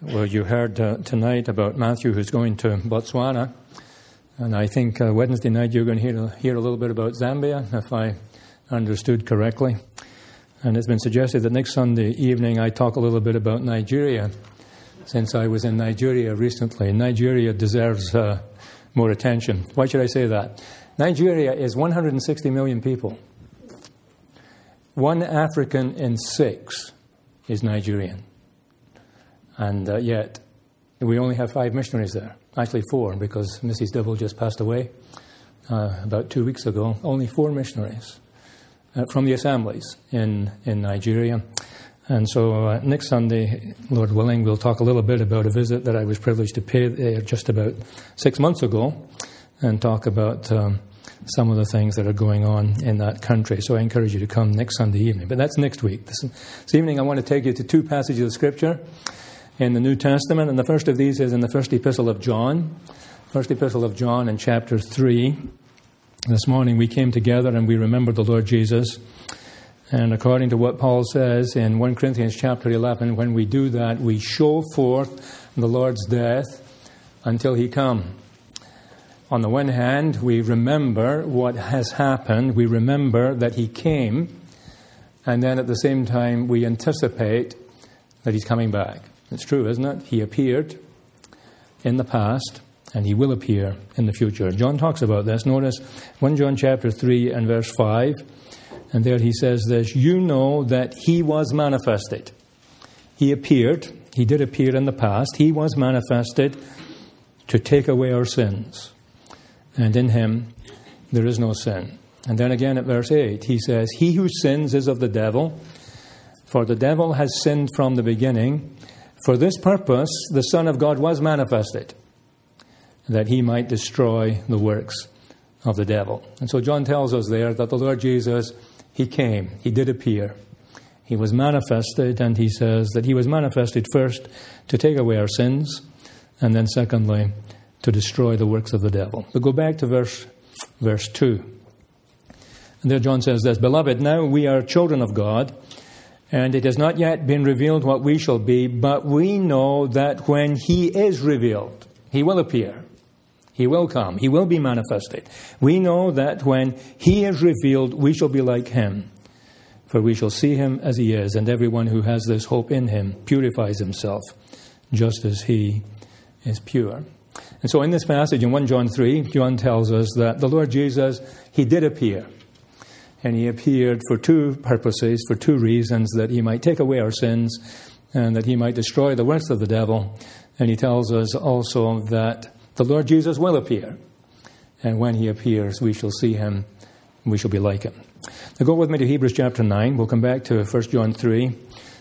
Well, you heard tonight about Matthew who's going to Botswana, and I think Wednesday night you're going to hear a little bit about Zambia, if I understood correctly. And it's been suggested that next Sunday evening I talk a little bit about Nigeria, since I was in Nigeria recently. Nigeria deserves more attention. Why should I say that? Nigeria is 160 million people. 1 African in 6 is Nigerian. And yet, we only have 5 missionaries there. Actually 4, because Mrs. Dibble just passed away about 2 weeks ago. Only 4 missionaries from the assemblies in Nigeria. And so next Sunday, Lord willing, we'll talk a little bit about a visit that I was privileged to pay there just about 6 months ago, and talk about some of the things that are going on in that country. So I encourage you to come next Sunday evening. But that's next week. This evening I want to take you to 2 passages of Scripture in the New Testament, and the first of these is in the first epistle of John. First epistle of John in chapter 3. This morning we came together and we remembered the Lord Jesus. And according to what Paul says in 1 Corinthians chapter 11, when we do that, we show forth the Lord's death until He come. On the one hand, we remember what has happened. We remember that He came. And then at the same time, we anticipate that He's coming back. It's true, isn't it? He appeared in the past, and He will appear in the future. John talks about this. Notice 1 John chapter 3 and verse 5. And there he says this: you know that He was manifested. He appeared. He did appear in the past. He was manifested to take away our sins. And in Him there is no sin. And then again at verse 8, he says, he who sins is of the devil, for the devil has sinned from the beginning. For this purpose the Son of God was manifested, that He might destroy the works of the devil. And so John tells us there that the Lord Jesus, He came, He did appear. He was manifested, and he says that He was manifested first to take away our sins, and then secondly, to destroy the works of the devil. But go back to verse 2. And there John says this: beloved, now we are children of God, and it has not yet been revealed what we shall be, but we know that when He is revealed, He will appear. He will come. He will be manifested. We know that when He is revealed, we shall be like Him, for we shall see Him as He is, and everyone who has this hope in Him purifies himself, just as He is pure. And so in this passage in 1 John 3, John tells us that the Lord Jesus, He did appear. And He appeared for 2 purposes, for 2 reasons: that He might take away our sins and that He might destroy the works of the devil. And He tells us also that the Lord Jesus will appear. And when He appears, we shall see Him, and we shall be like Him. Now go with me to Hebrews chapter 9. We'll come back to 1 John 3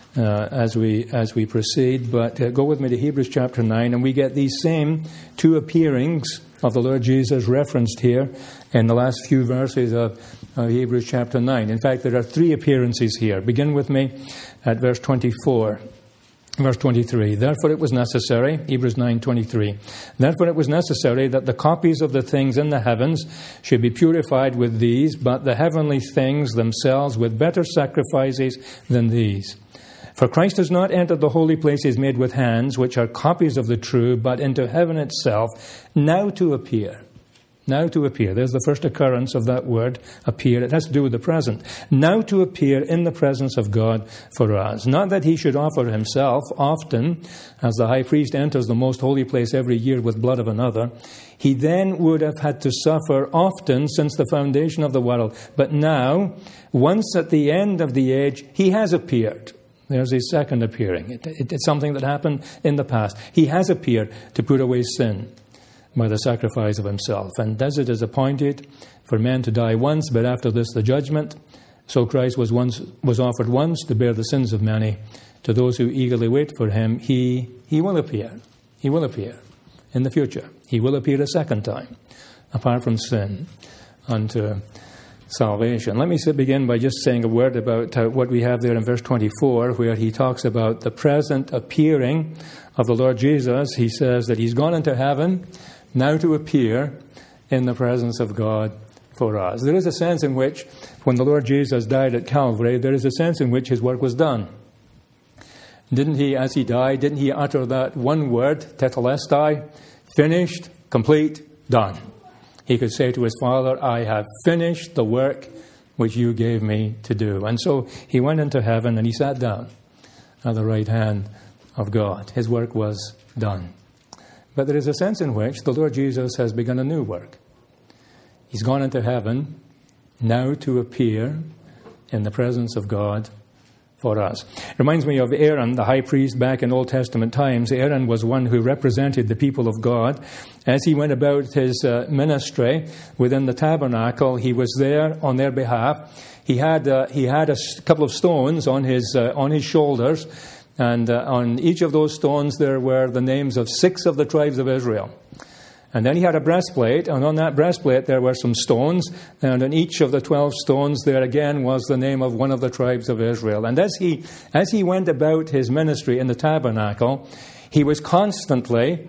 as we proceed. But go with me to Hebrews chapter 9, and we get these same 2 appearings of the Lord Jesus referenced here in the last few verses of Hebrews chapter 9. In fact, there are 3 appearances here. Begin with me at verse 24. Verse 23, therefore it was necessary, Hebrews 9:23, therefore it was necessary that the copies of the things in the heavens should be purified with these, but the heavenly things themselves with better sacrifices than these. For Christ has not entered the holy places made with hands, which are copies of the true, but into heaven itself, now to appear. Now to appear. There's the first occurrence of that word, appear. It has to do with the present. Now to appear in the presence of God for us. Not that He should offer Himself often, as the high priest enters the most holy place every year with blood of another. He then would have had to suffer often since the foundation of the world. But now, once at the end of the age, He has appeared. There's His second appearing. It's something that happened in the past. He has appeared to put away sin by the sacrifice of Himself. And as it is appointed for men to die once, but after this the judgment, so Christ was offered once to bear the sins of many. To those who eagerly wait for Him, He will appear. He will appear in the future. He will appear a second time, apart from sin, unto salvation. Let me begin by just saying a word about what we have there in verse 24, where he talks about the present appearing of the Lord Jesus. He says that He's gone into heaven, now to appear in the presence of God for us. There is a sense in which, when the Lord Jesus died at Calvary, there is a sense in which His work was done. Didn't he, as he died, didn't he utter that one word, tetelestai, finished, complete, done? He could say to his Father, I have finished the work which you gave me to do. And so he went into heaven and he sat down at the right hand of God. His work was done. But there is a sense in which the Lord Jesus has begun a new work. He's gone into heaven now to appear in the presence of God for us. It reminds me of Aaron, the high priest back in Old Testament times. Aaron was one who represented the people of God. As he went about his ministry within the tabernacle, he was there on their behalf. He had a couple of stones on his shoulders, and on each of those stones there were the names of 6 of the tribes of Israel. And then he had a breastplate, and on that breastplate there were some stones, and on each of the 12 stones there again was the name of one of the tribes of Israel. And as he went about his ministry in the tabernacle, he was constantly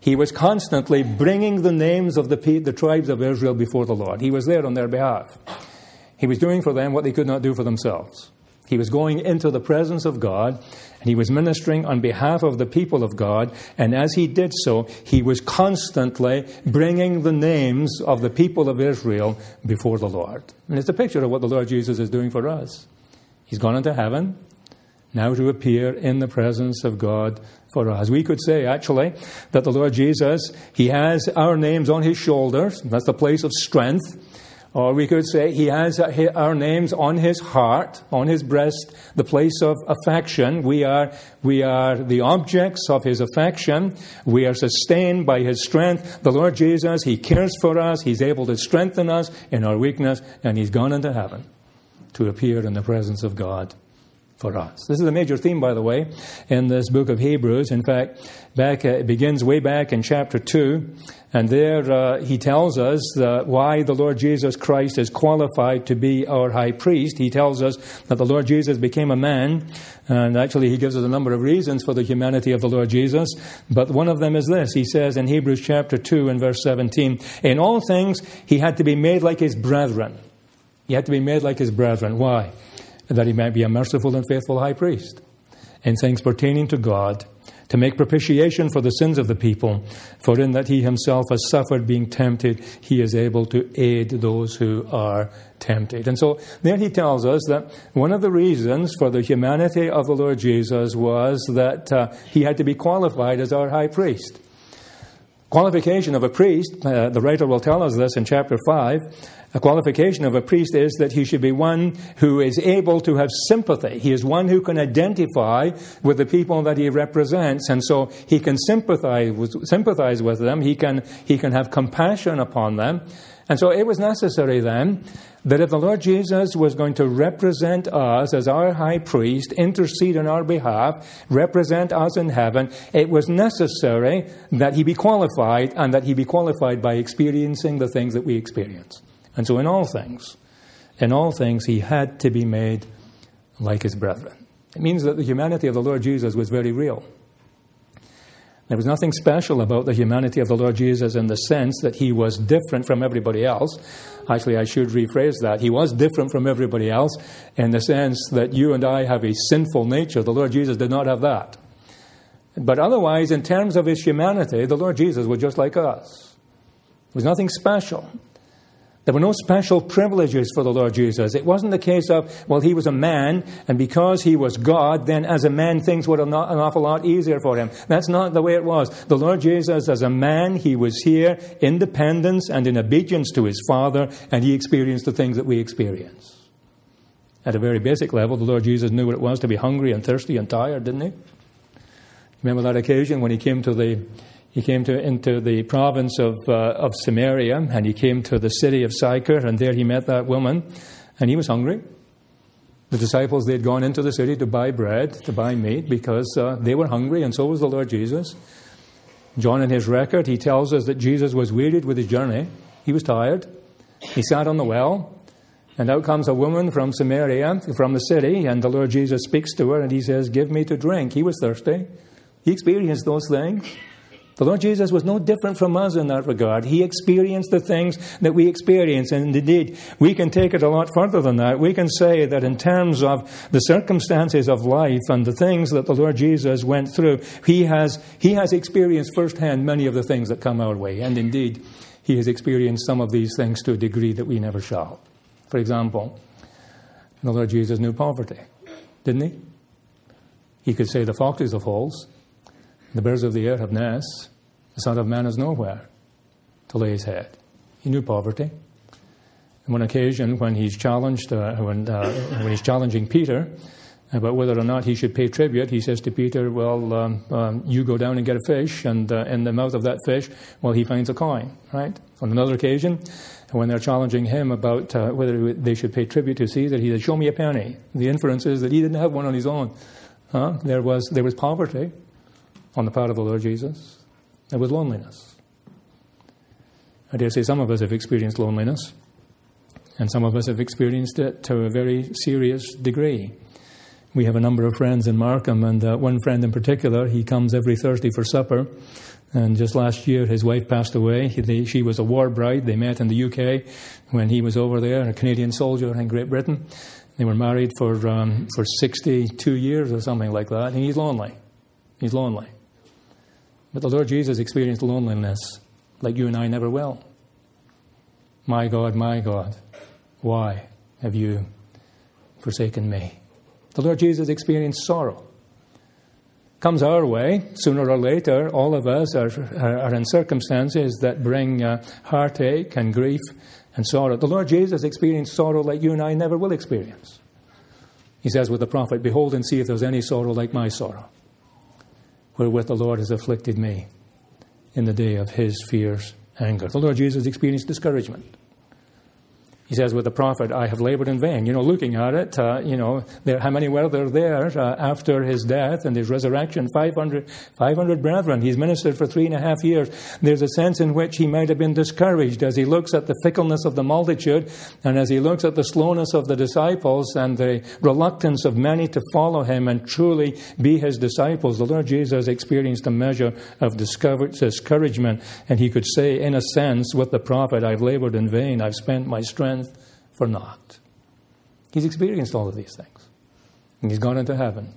bringing the names of the tribes of Israel before the Lord. He was there on their behalf. He was doing for them what they could not do for themselves. He was going into the presence of God, and he was ministering on behalf of the people of God, and as he did so, he was constantly bringing the names of the people of Israel before the Lord. And it's a picture of what the Lord Jesus is doing for us. He's gone into heaven, now to appear in the presence of God for us. We could say, actually, that the Lord Jesus, he has our names on his shoulders. That's the place of strength. Or we could say he has our names on his heart, on his breast, the place of affection. We are the objects of his affection. We are sustained by his strength. The Lord Jesus, he cares for us. He's able to strengthen us in our weakness. And he's gone into heaven to appear in the presence of God for us. This is a major theme, by the way, in this book of Hebrews. In fact, it begins way back in chapter 2. And there he tells us why the Lord Jesus Christ is qualified to be our high priest. He tells us that the Lord Jesus became a man. And actually he gives us a number of reasons for the humanity of the Lord Jesus. But one of them is this. He says in Hebrews chapter 2 and verse 17, in all things he had to be made like his brethren. He had to be made like his brethren. Why? That he might be a merciful and faithful high priest in things pertaining to God, to make propitiation for the sins of the people. For in that he himself has suffered being tempted, he is able to aid those who are tempted. And so there he tells us that one of the reasons for the humanity of the Lord Jesus was that he had to be qualified as our high priest. Qualification of a priest, the writer will tell us this in chapter 5, a qualification of a priest is that he should be one who is able to have sympathy. He is one who can identify with the people that he represents, and so he can sympathize with them. He can have compassion upon them. And so it was necessary then that if the Lord Jesus was going to represent us as our high priest, intercede on our behalf, represent us in heaven, it was necessary that he be qualified, and that he be qualified by experiencing the things that we experience. And so in all things, he had to be made like his brethren. It means that the humanity of the Lord Jesus was very real. There was nothing special about the humanity of the Lord Jesus in the sense that he was different from everybody else. Actually, I should rephrase that. He was different from everybody else in the sense that you and I have a sinful nature. The Lord Jesus did not have that. But otherwise, in terms of his humanity, the Lord Jesus was just like us. There was nothing special. There were no special privileges for the Lord Jesus. It wasn't the case of, well, he was a man, and because he was God, then as a man things were an awful lot easier for him. That's not the way it was. The Lord Jesus, as a man, he was here in dependence and in obedience to his Father, and he experienced the things that we experience. At a very basic level, the Lord Jesus knew what it was to be hungry and thirsty and tired, didn't he? Remember that occasion when he came into the province of Samaria, and he came to the city of Sychar, and there he met that woman, and he was hungry. The disciples, they had gone into the city to buy bread, to buy meat, because they were hungry, and so was the Lord Jesus. John, in his record, he tells us that Jesus was wearied with his journey. He was tired. He sat on the well, and out comes a woman from Samaria, from the city, and the Lord Jesus speaks to her, and he says, "Give me to drink." He was thirsty. He experienced those things. The Lord Jesus was no different from us in that regard. He experienced the things that we experience. And indeed, we can take it a lot further than that. We can say that in terms of the circumstances of life and the things that the Lord Jesus went through, He has experienced firsthand many of the things that come our way. And indeed, He has experienced some of these things to a degree that we never shall. For example, the Lord Jesus knew poverty, didn't He? He could say, the foxes have holes, the birds of the air have nests, the Son of Man has nowhere to lay his head. He knew poverty. On one occasion, when he's challenged, when he's challenging Peter about whether or not he should pay tribute, he says to Peter, well, you go down and get a fish, and in the mouth of that fish, well, he finds a coin, right? On another occasion, when they're challenging him about whether they should pay tribute to Caesar, he said, show me a penny. The inference is that he didn't have one on his own. There was poverty on the part of the Lord Jesus. There was loneliness. I dare say some of us have experienced loneliness, and some of us have experienced it to a very serious degree. We have a number of friends in Markham, and one friend in particular, he comes every Thursday for supper, and just last year his wife passed away. She was a war bride. They met in the UK when he was over there, a Canadian soldier in Great Britain. They were married for 62 years or something like that, and he's lonely. He's lonely. But the Lord Jesus experienced loneliness like you and I never will. My God, why have you forsaken me? The Lord Jesus experienced sorrow. Comes our way, sooner or later, all of us are in circumstances that bring heartache and grief and sorrow. The Lord Jesus experienced sorrow like you and I never will experience. He says with the prophet, behold and see if there's any sorrow like my sorrow, wherewith the Lord has afflicted me in the day of his fierce anger. The Lord Jesus experienced discouragement. He says with the prophet, I have labored in vain. Looking at it, how many were there after his death and his resurrection? 500 brethren. He's ministered for 3.5 years. There's a sense in which he might have been discouraged as he looks at the fickleness of the multitude and as he looks at the slowness of the disciples and the reluctance of many to follow him and truly be his disciples. The Lord Jesus experienced a measure of discouragement, and he could say, in a sense, with the prophet, I've labored in vain. I've spent my strength for naught. He's experienced all of these things. And he's gone into heaven,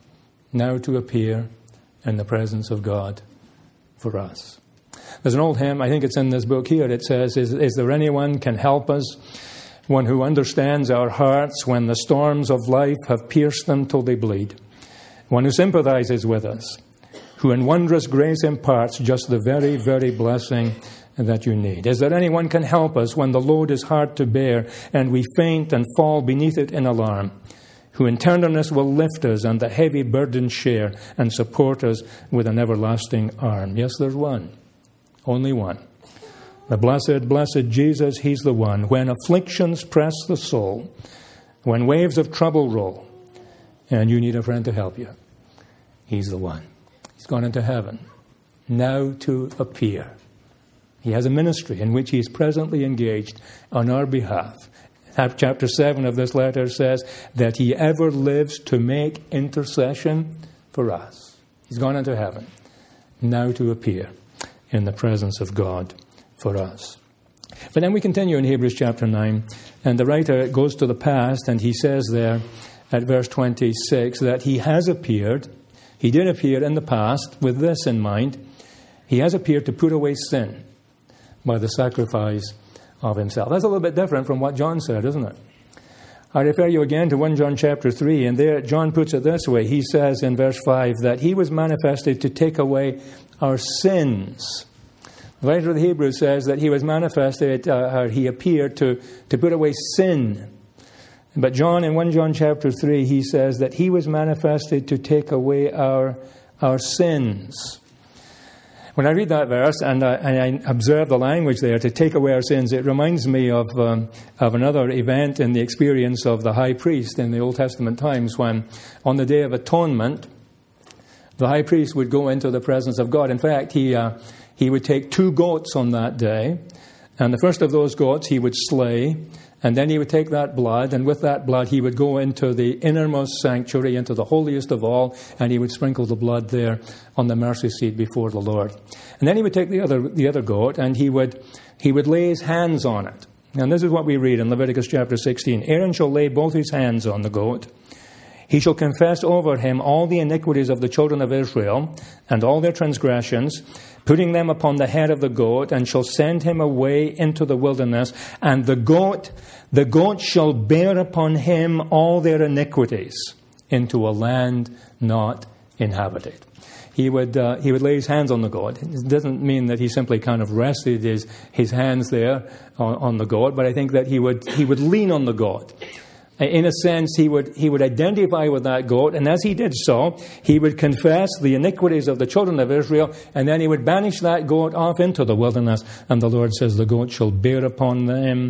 now to appear in the presence of God for us. There's an old hymn, I think it's in this book here, it says, is there anyone can help us, one who understands our hearts when the storms of life have pierced them till they bleed, one who sympathizes with us, who in wondrous grace imparts just the very, very blessing that you need? Is there anyone can help us when the load is hard to bear and we faint and fall beneath it in alarm, who in tenderness will lift us and the heavy burden share and support us with an everlasting arm? Yes, there's one. Only one. The blessed Jesus, he's the one. When afflictions press the soul, when waves of trouble roll, and you need a friend to help you, he's the one. He's gone into heaven, now to appear. He has a ministry in which he is presently engaged on our behalf. Chapter 7 of this letter says that he ever lives to make intercession for us. He's gone into heaven, now to appear in the presence of God for us. But then we continue in Hebrews chapter 9, and the writer goes to the past, and he says there at verse 26 that he has appeared, he did appear in the past with this in mind, he has appeared to put away sin by the sacrifice of himself. That's a little bit different from what John said, isn't it? I refer you again to 1 John chapter 3, and there John puts it this way. He says in verse 5 that he was manifested to take away our sins. The writer of the Hebrews says that he was manifested, he appeared to put away sin. But John, in 1 John chapter 3, he says that he was manifested to take away our sins. When I read that verse and I observe the language there, to take away our sins, it reminds me of another event in the experience of the high priest in the Old Testament times, when on the Day of Atonement, the high priest would go into the presence of God. In fact, he would take 2 goats on that day, And the first of those goats he would slay, and then he would take that blood, and with that blood he would go into the innermost sanctuary, into the holiest of all, and he would sprinkle the blood there on the mercy seat before the Lord. And then he would take the other goat, and he would lay his hands on it. And this is what we read in Leviticus chapter 16. Aaron shall lay both his hands on the goat. He shall confess over him all the iniquities of the children of Israel and all their transgressions, putting them upon the head of the goat, and shall send him away into the wilderness. And the goat shall bear upon him all their iniquities into a land not inhabited. He would lay his hands on the goat. It doesn't mean that he simply kind of rested his hands there on the goat, but I think that he would lean on the goat. In a sense, he would identify with that goat, and as he did so, he would confess the iniquities of the children of Israel, and then he would banish that goat off into the wilderness. And the Lord says, the goat shall bear upon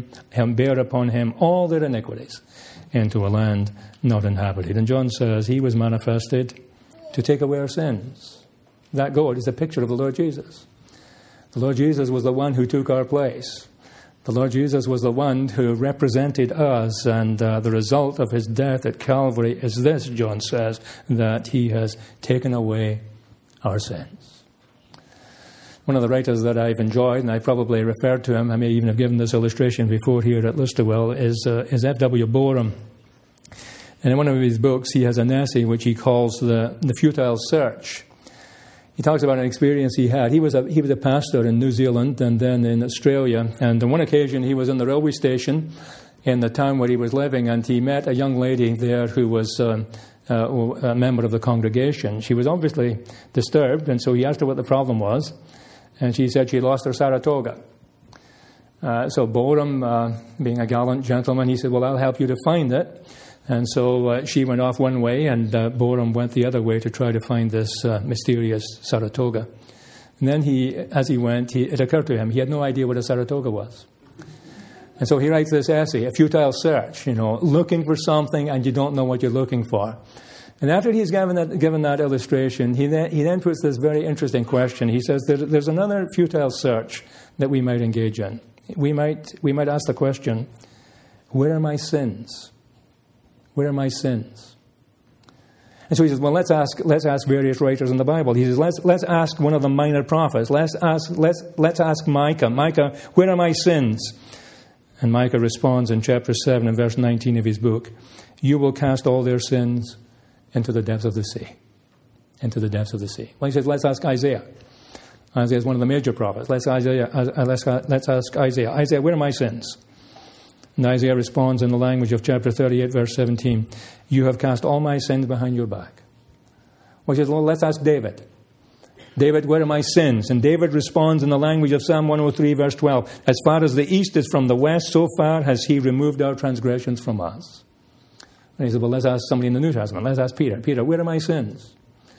him all their iniquities into a land not inhabited. And John says he was manifested to take away our sins. That goat is a picture of the Lord Jesus. The Lord Jesus was the one who took our place. The Lord Jesus was the one who represented us, and the result of his death at Calvary is this, John says, that he has taken away our sins. One of the writers that I've enjoyed, and I probably referred to him, I may even have given this illustration before here at Listowel, is F.W. Borum. And in one of his books, he has an essay which he calls the Futile Search. He talks about an experience he had. He was a pastor in New Zealand and then in Australia. And on one occasion, he was in the railway station in the town where he was living, and he met a young lady there who was a member of the congregation. She was obviously disturbed, and so he asked her what the problem was. And she said she lost her Saratoga. So Borum, being a gallant gentleman, he said, well, I'll help you to find it. And so she went off one way, and Borum went the other way to try to find this mysterious Saratoga. And then as he went, it occurred to him, he had no idea what a Saratoga was. And so he writes this essay, A Futile Search, looking for something and you don't know what you're looking for. And after he's given that illustration, he then puts this very interesting question. He says there's another futile search that we might engage in. We might ask the question, where are my sins? Where are my sins? And so he says, well, let's ask various writers in the Bible. He says, let's ask one of the minor prophets. Let's ask Micah. Micah, where are my sins? And Micah responds in chapter 7 and verse 19 of his book, you will cast all their sins into the depths of the sea. Into the depths of the sea. Well, he says, let's ask Isaiah. Isaiah is one of the major prophets. Let's ask Isaiah. Isaiah, where are my sins? And Isaiah responds in the language of chapter 38, verse 17, you have cast all my sins behind your back. Well, he says, well, let's ask David. David, where are my sins? And David responds in the language of Psalm 103, verse 12, as far as the east is from the west, so far has he removed our transgressions from us. And he said, well, let's ask somebody in the New Testament. Let's ask Peter. Peter, where are my sins?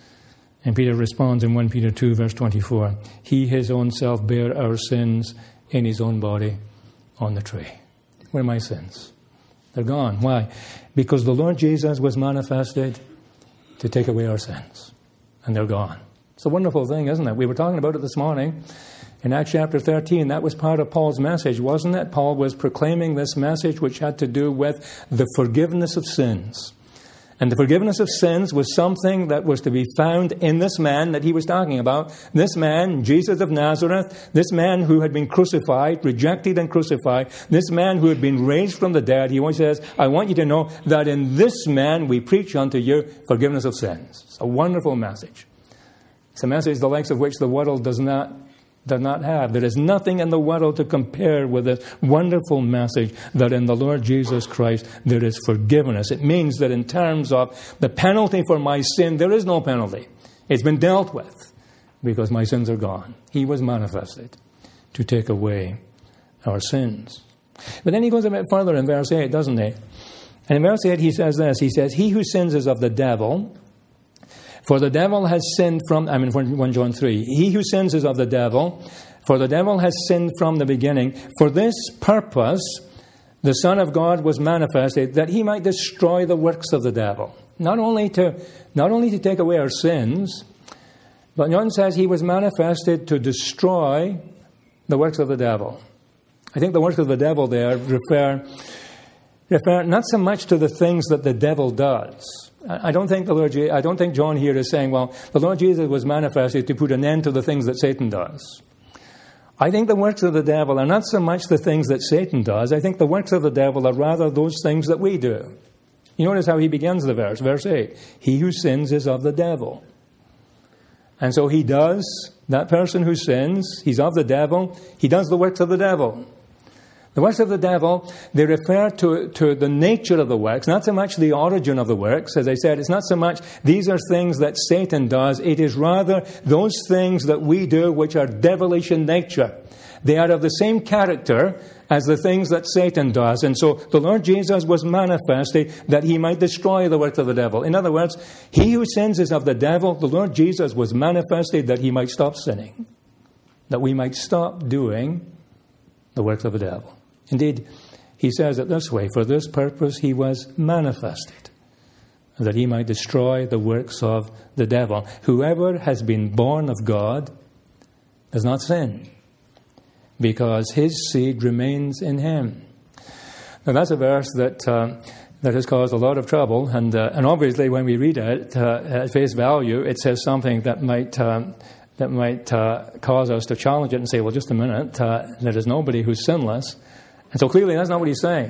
And Peter responds in 1 Peter 2, verse 24, he his own self bare our sins in his own body on the tree. Where are my sins? They're gone. Why? Because the Lord Jesus was manifested to take away our sins. And they're gone. It's a wonderful thing, isn't it? We were talking about it this morning. In Acts chapter 13, that was part of Paul's message, wasn't it? Paul was proclaiming this message which had to do with the forgiveness of sins. And the forgiveness of sins was something that was to be found in this man that he was talking about. This man, Jesus of Nazareth, this man who had been crucified, rejected and crucified, this man who had been raised from the dead. He always says, I want you to know that in this man we preach unto you forgiveness of sins. It's a wonderful message. It's a message the likes of which the world does not have. There is nothing in the world to compare with this wonderful message that in the Lord Jesus Christ there is forgiveness. It means that in terms of the penalty for my sin, there is no penalty. It's been dealt with because my sins are gone. He was manifested to take away our sins. But then he goes a bit further in verse 8, doesn't he? And in verse 8 he says this. He says, he who sins is of the devil, for the devil has sinned from, 1 John 3, he who sins is of the devil, for the devil has sinned from the beginning. For this purpose, the Son of God was manifested, that he might destroy the works of the devil. Not only to take away our sins, but John says he was manifested to destroy the works of the devil. I think the works of the devil there refer not so much to the things that the devil does. I don't think John here is saying, well, the Lord Jesus was manifested to put an end to the things that Satan does. I think the works of the devil are not so much the things that Satan does. I think the works of the devil are rather those things that we do. You notice how he begins the verse, verse 8. He who sins is of the devil. And so that person who sins, he's of the devil, he does the works of the devil. The works of the devil, they refer to the nature of the works, not so much the origin of the works. As I said, it's not so much these are things that Satan does. It is rather those things that we do which are devilish in nature. They are of the same character as the things that Satan does. And so the Lord Jesus was manifested that he might destroy the works of the devil. In other words, he who sins is of the devil. The Lord Jesus was manifested that he might stop sinning, that we might stop doing the works of the devil. Indeed, he says it this way, for this purpose he was manifested, that he might destroy the works of the devil. Whoever has been born of God does not sin, because his seed remains in him. Now that's a verse that has caused a lot of trouble, and obviously when we read it at face value, it says something that might cause us to challenge it and say, well, just a minute, there is nobody who's sinless. And so clearly that's not what he's saying.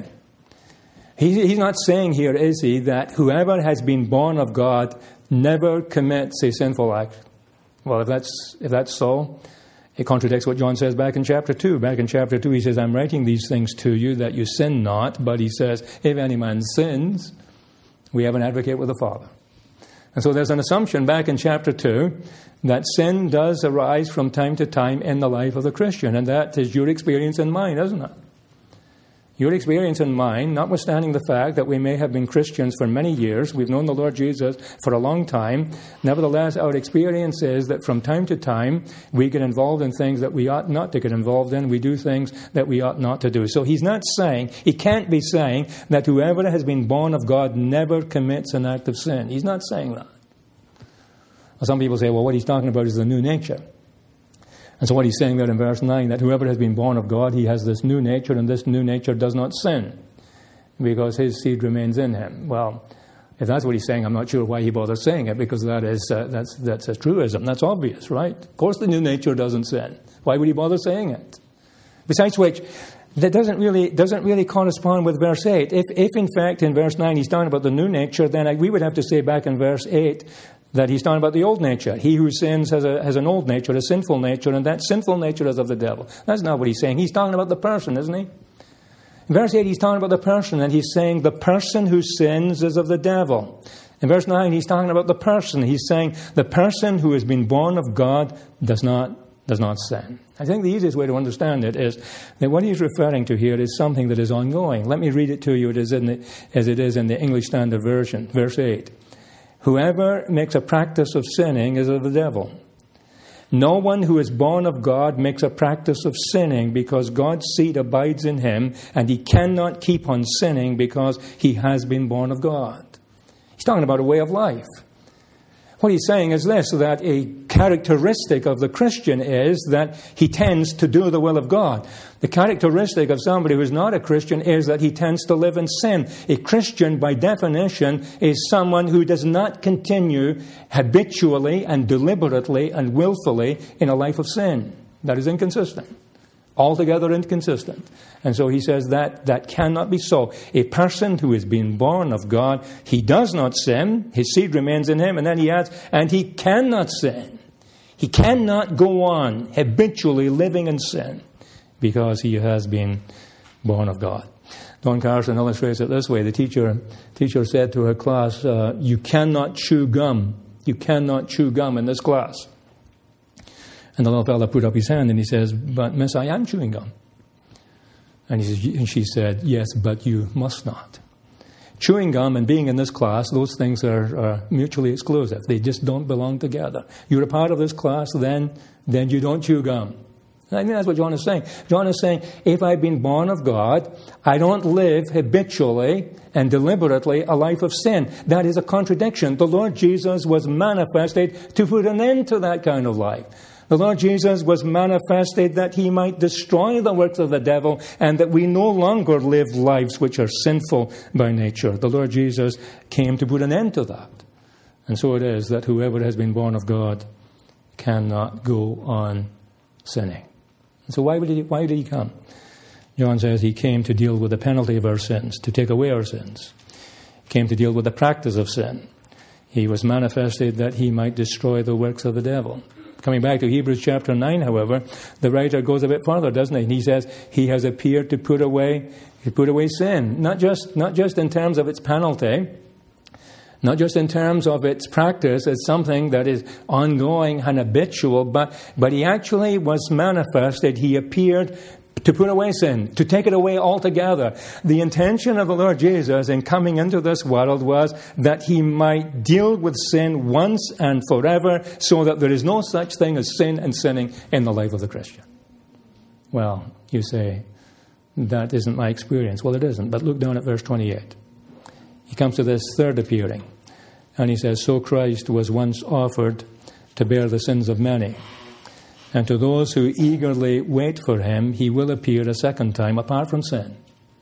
He's not saying here, is he, that whoever has been born of God never commits a sinful act. Well, if that's so, it contradicts what John says back in chapter 2. Back in chapter 2 he says, I'm writing these things to you that you sin not. But he says, if any man sins, we have an advocate with the Father. And so there's an assumption back in chapter 2 that sin does arise from time to time in the life of the Christian. And that is your experience and mine, isn't it? Your experience and mine, notwithstanding the fact that we may have been Christians for many years, we've known the Lord Jesus for a long time, nevertheless, our experience is that from time to time, we get involved in things that we ought not to get involved in. We do things that we ought not to do. So he can't be saying that whoever has been born of God never commits an act of sin. He's not saying that. Well, some people say, well, what he's talking about is the new nature. And so what he's saying there in verse 9, that whoever has been born of God, he has this new nature, and this new nature does not sin, because his seed remains in him. Well, if that's what he's saying, I'm not sure why he bothers saying it, because that's a truism. That's obvious, right? Of course the new nature doesn't sin. Why would he bother saying it? Besides which, that doesn't really correspond with verse 8. If in fact in verse 9 he's talking about the new nature, then we would have to say back in verse 8 that he's talking about the old nature. He who sins has an old nature, a sinful nature, and that sinful nature is of the devil. That's not what he's saying. He's talking about the person, isn't he? In verse 8, he's talking about the person, and he's saying the person who sins is of the devil. In verse 9, he's talking about the person. He's saying the person who has been born of God does not sin. I think the easiest way to understand it is that what he's referring to here is something that is ongoing. Let me read it to you as it is in the English Standard Version. Verse 8. Whoever makes a practice of sinning is of the devil. No one who is born of God makes a practice of sinning, because God's seed abides in him, and he cannot keep on sinning because he has been born of God. He's talking about a way of life. What he's saying is this, that a characteristic of the Christian is that he tends to do the will of God. The characteristic of somebody who is not a Christian is that he tends to live in sin. A Christian, by definition, is someone who does not continue habitually and deliberately and willfully in a life of sin. That is inconsistent. Altogether inconsistent. And so he says that cannot be so. A person who has been born of God, he does not sin, his seed remains in him, and then he adds, and he cannot sin. He cannot go on habitually living in sin because he has been born of God. Don Carson illustrates it this way. The teacher said to her class, you cannot chew gum. You cannot chew gum in this class. And the little fellow put up his hand and he says, but miss, I am chewing gum. And she said, yes, but you must not. Chewing gum and being in this class, those things are mutually exclusive. They just don't belong together. You're a part of this class, then you don't chew gum. And I think that's what John is saying. John is saying, if I've been born of God, I don't live habitually and deliberately a life of sin. That is a contradiction. The Lord Jesus was manifested to put an end to that kind of life. The Lord Jesus was manifested that he might destroy the works of the devil and that we no longer live lives which are sinful by nature. The Lord Jesus came to put an end to that. And so it is that whoever has been born of God cannot go on sinning. And so why did he come? John says he came to deal with the penalty of our sins, to take away our sins. He came to deal with the practice of sin. He was manifested that he might destroy the works of the devil. Coming back to Hebrews chapter 9, however, the writer goes a bit further, doesn't he? And he says he has appeared to put away sin, not just in terms of its penalty, not just in terms of its practice as something that is ongoing and habitual, but he actually was manifested. He appeared to put away sin, to take it away altogether. The intention of the Lord Jesus in coming into this world was that he might deal with sin once and forever so that there is no such thing as sin and sinning in the life of the Christian. Well, you say, that isn't my experience. Well, it isn't, but look down at verse 28. He comes to this third appearing, and he says, so Christ was once offered to bear the sins of many. And to those who eagerly wait for him, he will appear a second time apart from sin,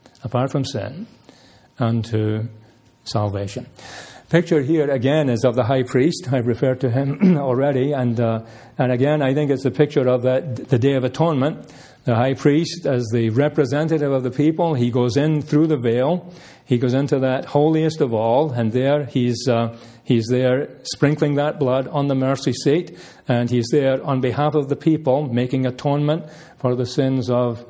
unto salvation. Picture here again is of the high priest. I've referred to him already, and again I think it's a picture of the Day of Atonement. The high priest, as the representative of the people, he goes in through the veil. He goes into that holiest of all, and there he's there sprinkling that blood on the mercy seat, and he's there on behalf of the people, making atonement for the sins of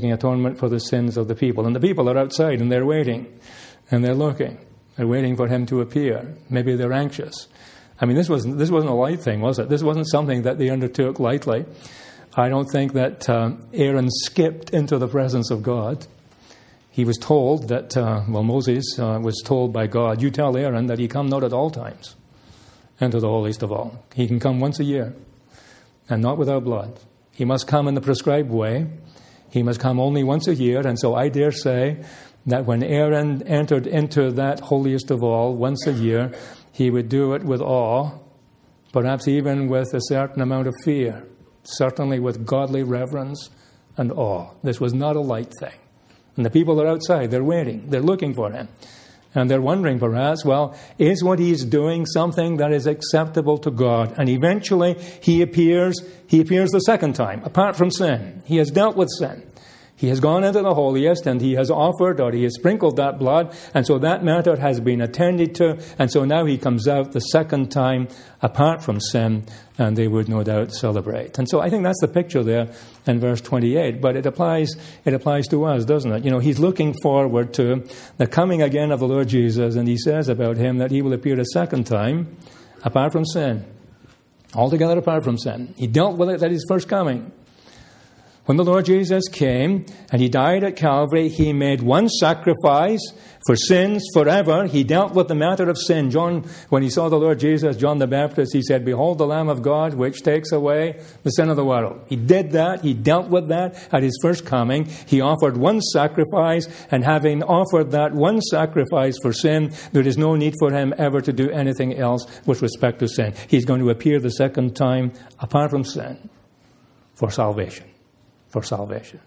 the people. And the people are outside, and they're waiting, and they're looking. They're waiting for him to appear. Maybe they're anxious. I mean, this wasn't a light thing, was it? This wasn't something that they undertook lightly. I don't think that Aaron skipped into the presence of God. He was told that, Moses was told by God, you tell Aaron that he come not at all times into the holiest of all. He can come once a year, and not without blood. He must come in the prescribed way. He must come only once a year, and so I dare say that when Aaron entered into that holiest of all once a year, he would do it with awe, perhaps even with a certain amount of fear, certainly with godly reverence and awe. This was not a light thing. And the people are outside, they're waiting, they're looking for him. And they're wondering perhaps, well, is what he's doing something that is acceptable to God? And eventually he appears the second time, apart from sin. He has dealt with sin. He has gone into the holiest and he has offered or he has sprinkled that blood, and so that matter has been attended to, and so now he comes out the second time apart from sin, and they would no doubt celebrate. And so I think that's the picture there in verse 28, but it applies to us, doesn't it? You know, he's looking forward to the coming again of the Lord Jesus, and he says about him that he will appear a second time apart from sin, altogether apart from sin. He dealt with it at his first coming. When the Lord Jesus came and he died at Calvary, he made one sacrifice for sins forever. He dealt with the matter of sin. John, when he saw the Lord Jesus, John the Baptist, he said, behold the Lamb of God which takes away the sin of the world. He did that. He dealt with that at his first coming. He offered one sacrifice, and having offered that one sacrifice for sin, there is no need for him ever to do anything else with respect to sin. He's going to appear the second time apart from sin for salvation. For salvation.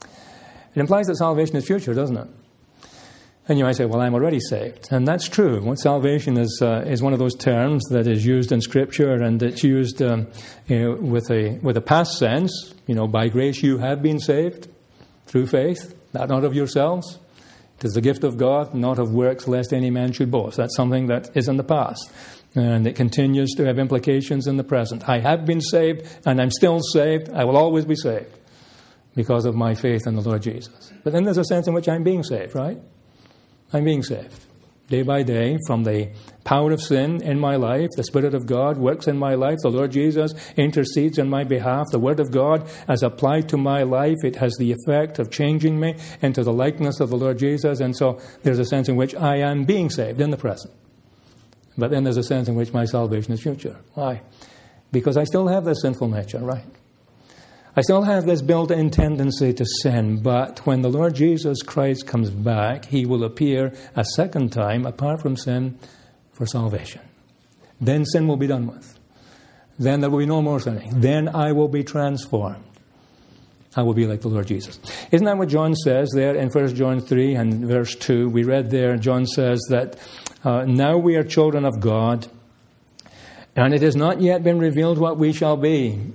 It implies that salvation is future, doesn't it? And you might say, well, I'm already saved. And that's true. What salvation is one of those terms that is used in Scripture, and it's used with a past sense. You know, by grace you have been saved through faith, that not of yourselves. It is the gift of God, not of works, lest any man should boast. That's something that is in the past. And it continues to have implications in the present. I have been saved, and I'm still saved. I will always be saved because of my faith in the Lord Jesus. But then there's a sense in which I'm being saved, right? I'm being saved day by day from the power of sin in my life. The Spirit of God works in my life. The Lord Jesus intercedes on my behalf. The Word of God, as applied to my life, it has the effect of changing me into the likeness of the Lord Jesus. And so there's a sense in which I am being saved in the present. But then there's a sense in which my salvation is future. Why? Because I still have this sinful nature, right? I still have this built-in tendency to sin, but when the Lord Jesus Christ comes back, he will appear a second time, apart from sin, for salvation. Then sin will be done with. then there will be no more sinning. Then I will be transformed. I will be like the Lord Jesus. Isn't that what John says there in 1 John 3 and verse 2? We read there, John says that now we are children of God, and it has not yet been revealed what we shall be.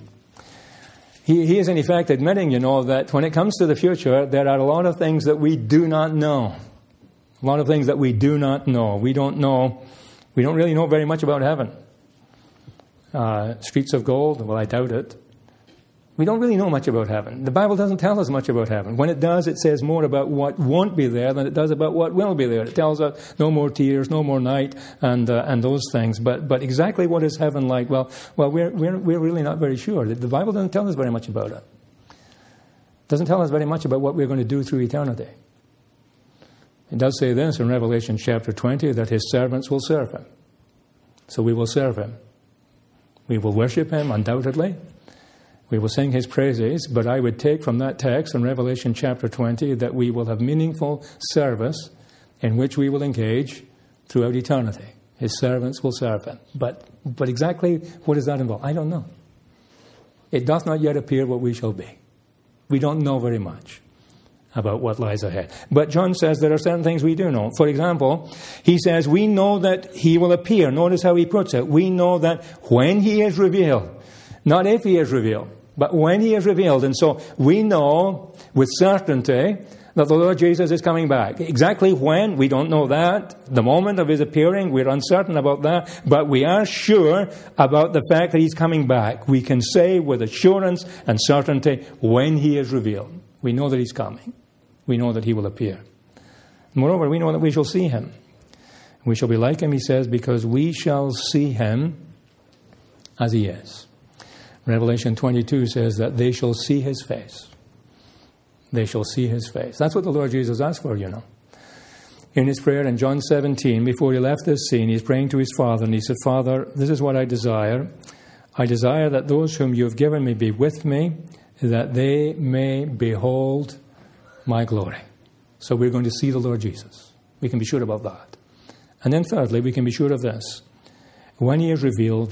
He is in effect admitting, that when it comes to the future, there are a lot of things that we do not know. A lot of things that we do not know. We don't really know very much about heaven. Streets of gold? Well, I doubt it. We don't really know much about heaven. The Bible doesn't tell us much about heaven. When it does, it says more about what won't be there than it does about what will be there. It tells us no more tears, no more night, and those things. But exactly what is heaven like? Well, we're really not very sure. The Bible doesn't tell us very much about it. It doesn't tell us very much about what we're going to do through eternity. It does say this in Revelation chapter 20, that his servants will serve him. So we will serve him. We will worship him, undoubtedly. We will sing his praises, but I would take from that text in Revelation chapter 20 that we will have meaningful service in which we will engage throughout eternity. His servants will serve him. But exactly what does that involve? I don't know. It doth not yet appear what we shall be. We don't know very much about what lies ahead. But John says there are certain things we do know. For example, he says we know that he will appear. Notice how he puts it. We know that when he is revealed, not if he is revealed, but when he is revealed. And so we know with certainty that the Lord Jesus is coming back. Exactly when, we don't know that. The moment of his appearing, we're uncertain about that. But we are sure about the fact that he's coming back. We can say with assurance and certainty when he is revealed. We know that he's coming. We know that he will appear. Moreover, we know that we shall see him. We shall be like him, he says, because we shall see him as he is. Revelation 22 says that they shall see his face. They shall see his face. That's what the Lord Jesus asked for, In his prayer in John 17, before he left this scene, he's praying to his Father, and he said, Father, this is what I desire. I desire that those whom you have given me be with me, that they may behold my glory. So we're going to see the Lord Jesus. We can be sure about that. And then thirdly, we can be sure of this. When he is revealed,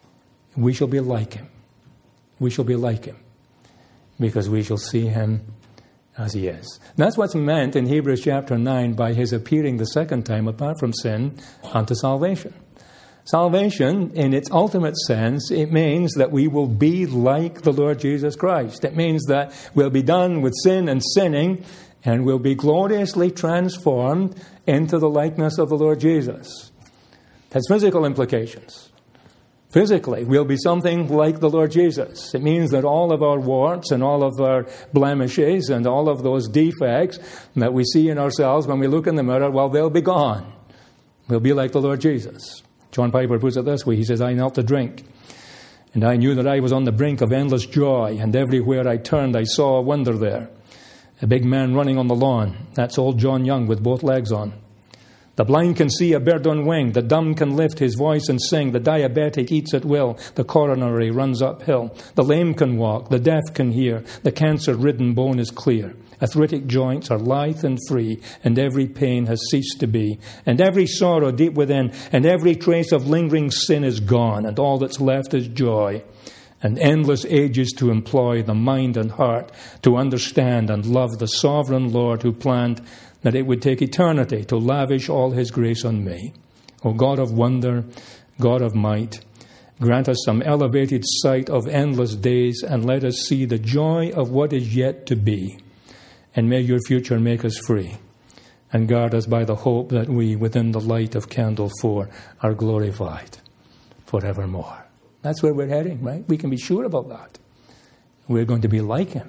we shall be like him. We shall be like him because we shall see him as he is. That's what's meant in Hebrews chapter 9 by his appearing the second time apart from sin unto salvation. Salvation, in its ultimate sense, it means that we will be like the Lord Jesus Christ. It means that we'll be done with sin and sinning and we'll be gloriously transformed into the likeness of the Lord Jesus. That's physical implications. Physically, we'll be something like the Lord Jesus. It means that all of our warts and all of our blemishes and all of those defects that we see in ourselves when we look in the mirror, well, they'll be gone. We'll be like the Lord Jesus. John Piper puts it this way. He says, I knelt to drink, and I knew that I was on the brink of endless joy, and everywhere I turned, I saw a wonder there. A big man running on the lawn. That's old John Young with both legs on. The blind can see a bird on wing. The dumb can lift his voice and sing. The diabetic eats at will. The coronary runs uphill. The lame can walk. The deaf can hear. The cancer-ridden bone is clear. Arthritic joints are lithe and free, and every pain has ceased to be. And every sorrow deep within, and every trace of lingering sin is gone, and all that's left is joy. And endless ages to employ the mind and heart to understand and love the sovereign Lord who planned that it would take eternity to lavish all his grace on me. O God of wonder, God of might, grant us some elevated sight of endless days and let us see the joy of what is yet to be. And may your future make us free and guard us by the hope that we, within the light of candle 4, are glorified forevermore. That's where we're heading, right? We can be sure about that. We're going to be like him,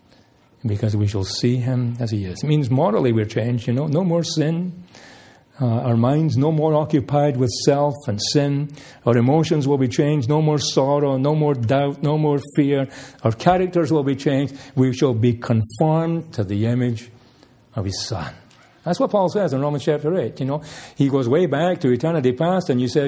because we shall see him as he is. It means morally we're changed, no more sin. Our minds no more occupied with self and sin. Our emotions will be changed. No more sorrow, no more doubt, no more fear. Our characters will be changed. We shall be conformed to the image of his Son. That's what Paul says in Romans chapter 8. He goes way back to eternity past, and he says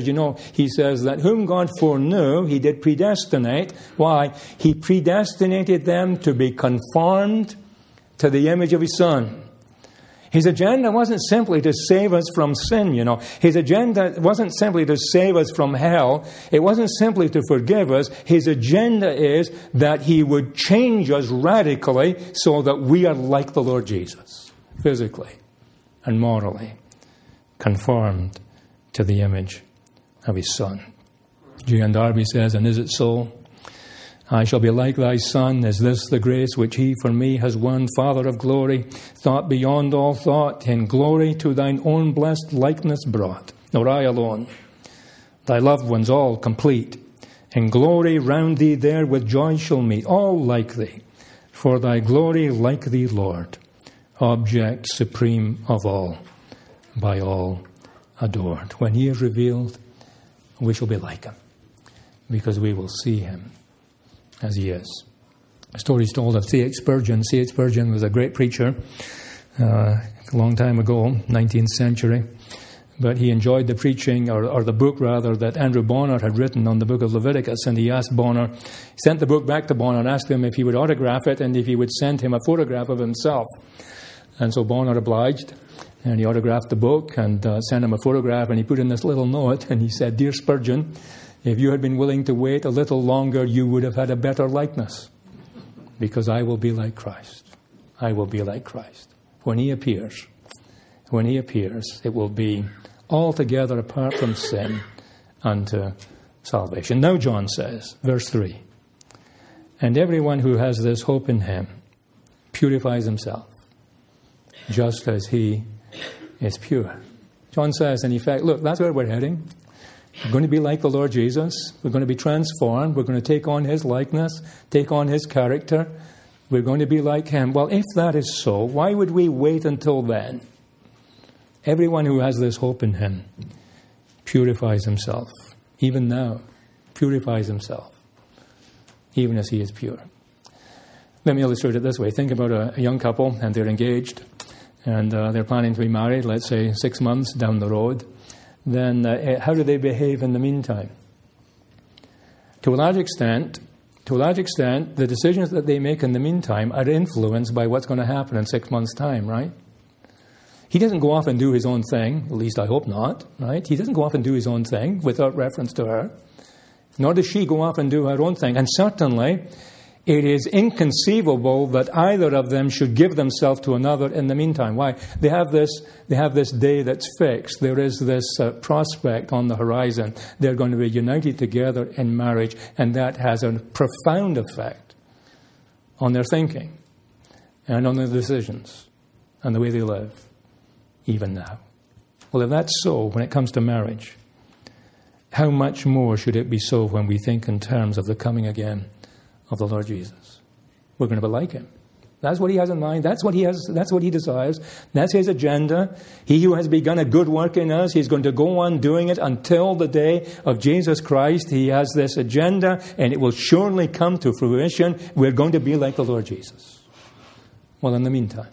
that whom God foreknew, he did predestinate. Why? He predestinated them to be conformed to the image of his Son. His agenda wasn't simply to save us from sin, you know. His agenda wasn't simply to save us from hell. It wasn't simply to forgive us. His agenda is that He would change us radically so that we are like the Lord Jesus, physically and morally, conformed to the image of His Son. G.N. Darby says, "And is it so? I shall be like thy Son. Is this the grace which He for me has won? Father of glory, thought beyond all thought, in glory to thine own blessed likeness brought. Nor I alone, thy loved ones all complete. In glory round thee there with joy shall meet, all like thee, for thy glory like thee, Lord, object supreme of all, by all adored." When He is revealed, we shall be like Him, because we will see Him as He is. A story is told of C.H. Spurgeon. C.H. Spurgeon was a great preacher a long time ago, 19th century. But he enjoyed the preaching, or the book rather, that Andrew Bonar had written on the book of Leviticus. And he asked Bonar, he sent the book back to Bonar and asked him if he would autograph it and if he would send him a photograph of himself. And so Bonar obliged. And he autographed the book and sent him a photograph. And he put in this little note and he said, "Dear Spurgeon, if you had been willing to wait a little longer, you would have had a better likeness, because I will be like Christ. I will be like Christ. When He appears, it will be altogether apart from sin unto salvation." Now John says, verse 3, "And everyone who has this hope in Him purifies himself, just as He is pure." John says, in effect, look, that's where we're heading. We're going to be like the Lord Jesus. We're going to be transformed. We're going to take on His likeness, take on His character. We're going to be like Him. Well, if that is so, why would we wait until then? Everyone who has this hope in Him purifies himself. Even now, purifies himself, even as He is pure. Let me illustrate it this way. Think about a young couple, and they're engaged, and they're planning to be married, let's say 6 months down the road. Then how do they behave in the meantime? To a large extent, the decisions that they make in the meantime are influenced by what's going to happen in 6 months' time, right? He doesn't go off and do his own thing, at least I hope not, right? He doesn't go off and do his own thing without reference to her. Nor does she go off and do her own thing. And certainly, it is inconceivable that either of them should give themselves to another in the meantime. Why? They have this day that's fixed. There is this prospect on the horizon. They're going to be united together in marriage, and that has a profound effect on their thinking and on their decisions and the way they live, even now. Well, if that's so when it comes to marriage, how much more should it be so when we think in terms of the coming again of the Lord Jesus? We're going to be like Him. That's what He has in mind. That's what He has. That's what He desires. That's His agenda. He who has begun a good work in us, He's going to go on doing it until the day of Jesus Christ. He has this agenda, and it will surely come to fruition. We're going to be like the Lord Jesus. Well, in the meantime,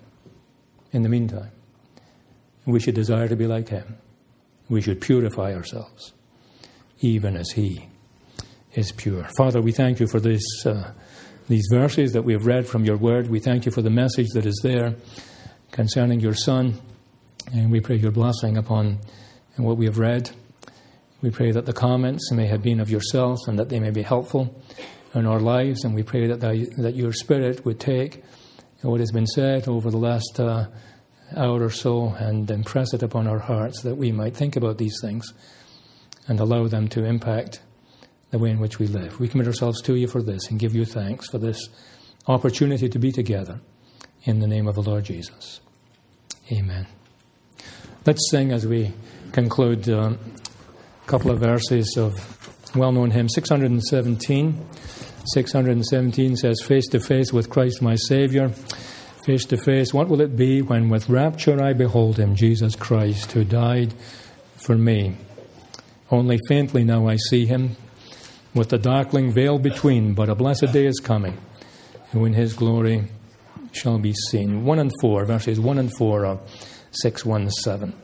we should desire to be like Him. We should purify ourselves, even as He is pure. Father, we thank You for these verses that we have read from Your Word. We thank You for the message that is there concerning Your Son. And we pray Your blessing upon what we have read. We pray that the comments may have been of Yourself and that they may be helpful in our lives. And we pray that Your Spirit would take what has been said over the last hour or so and impress it upon our hearts, that we might think about these things and allow them to impact the way in which we live. We commit ourselves to You for this and give You thanks for this opportunity to be together in the name of the Lord Jesus. Amen. Let's sing as we conclude a couple of verses of well-known hymn 617. 617 says, "Face to face with Christ my Saviour. Face to face, what will it be when with rapture I behold Him, Jesus Christ, who died for me? Only faintly now I see Him, with the darkling veil between, but a blessed day is coming, when His glory shall be seen." 1 and 4, verses 1 and 4 of 617.